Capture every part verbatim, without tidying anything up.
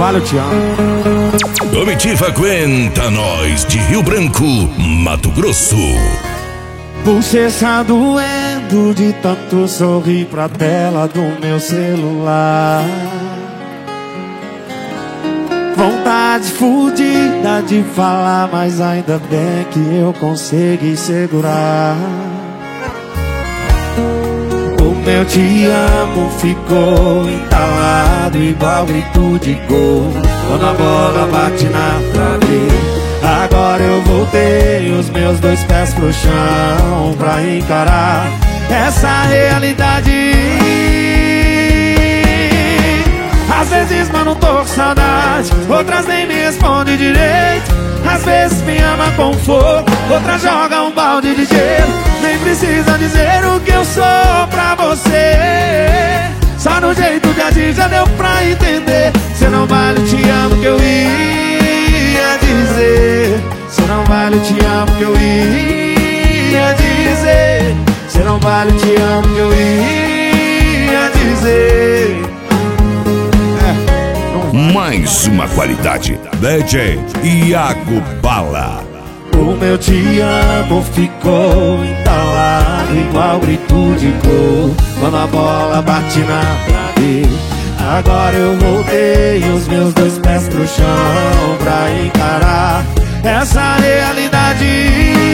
vale, eu te amo. Comitiva Aguenta Nós, de Rio Branco, Mato Grosso. Bochecha doendo de tanto sorrir pra tela do meu celular. Vontade fudida de falar, mas ainda bem que eu consegui segurar. O meu te amo ficou entalado igual grito de gol quando a bola bate na trave. Agora eu voltei os meus dois pés pro chão pra encarar essa realidade. Às vezes, mano, tô com saudade, outras nem me responde direito. Às vezes me ama com fogo, outras joga um balde de gelo. Nem precisa dizer o que eu sou pra você, só no jeito de agir já deu pra entender. Cê não vale, eu te amo que eu ia dizer. Cê não vale, eu te amo que eu ia dizer. Cê não vale, eu te amo que eu ia dizer. Mais uma qualidade, D J Iago Bala. O meu te amo ficou entalado igual grito de gol quando a bola bate na trave. Agora eu voltei os meus dois pés pro chão pra encarar essa realidade.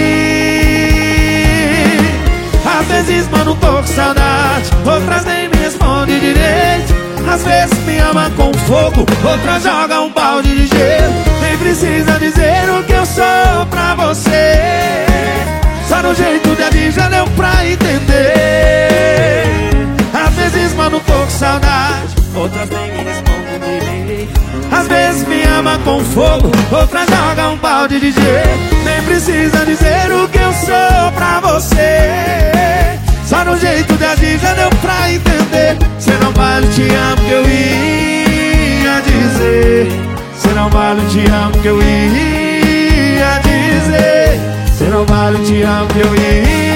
Às vezes, mano, tô com saudade, outras nem me responde direito. Às vezes me ama com fogo, outras joga um balde de gelo. Nem precisa dizer o que eu sou pra você, só no jeito de agir já deu pra entender. Às vezes, mano, tô com saudade, outras nem me respondem direito. Às vezes me ama com fogo, outras joga um balde de gelo. Nem precisa dizer o que eu sou pra você, só no jeito de agir já deu pra entender. Cê não vale, te amo que eu ia dizer. Cê não vale, te amo que eu ia dizer. Cê não vale, te amo que eu ia